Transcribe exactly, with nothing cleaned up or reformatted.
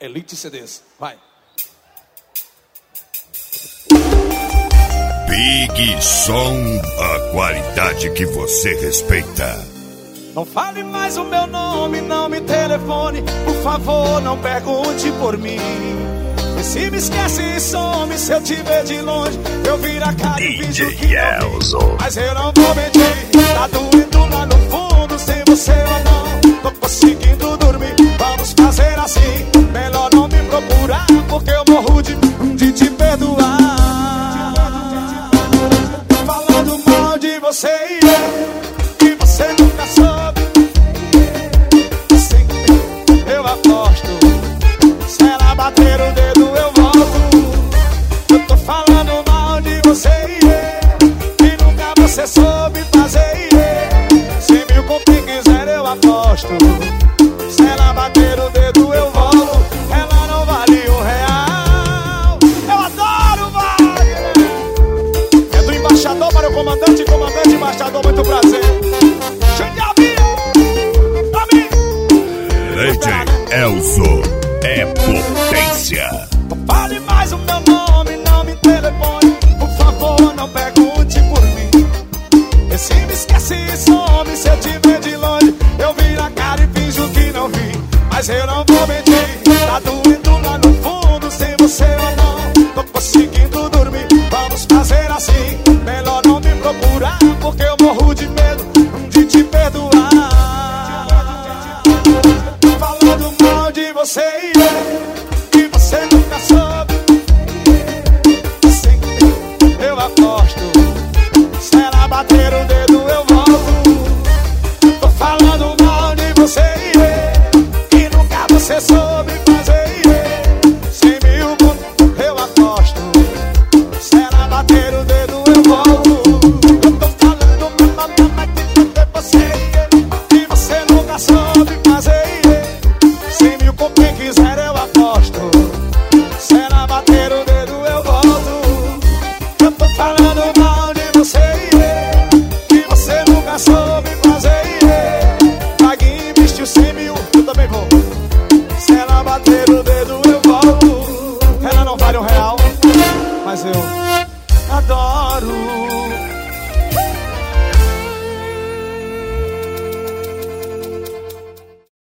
Elite C Ds. Vai. Big Som, a qualidade que você respeita. Não fale mais o meu nome, não me telefone. Por favor, não pergunte por mim. E se me esquece e some, se eu te ver de longe, eu viro a cara e finjo que não vi. Mas eu não vou mentir, tá doendo lá no fundo. Sem você eu não tô conseguindo dormir. Vamos fazer assim, melhor não me procurar, porque eu morro de, de te perdoar. Falando mal de você e eu, e você nunca soube. Sim, eu aposto. Se ela bater o dedo eu volto. Eu tô falando mal de você e eu, e nunca você soube fazer e eu. Cem mil com quem quiser eu aposto. Se ela bater o dedo eu volto. Ela não vale um real. Eu adoro Wagner. É do embaixador para o comandante, comandante, embaixador, muito prazer. D J Elzo é potência. Não fale mais o meu nome, não me telefone. Por favor, não pergunte por mim. E se me esquece e some, se eu te ver de longe, eu viro a cara e finjo que não vi. Mas eu não vou mentir, tá doendo lá no fundo. Sem você eu não tô conseguindo dormir. Vamos fazer assim, melhor não me procurar, porque eu morro de medo de te perdoar. Falando mal de você e eu, e você nunca soube. Sim, eu aposto. Se ela bater o dedo eu volto. Tô falando mal de você e eu, e nunca você soube fazer e eu. Cem mil eu aposto. Se ela bater o dedo eu volto. Eu tô falando mal de você e eu, e você nunca soube fazer e eu. Cem mil com quem quiser eu aposto. Se ela bater o dedo eu volto. Eu tô falando mal de você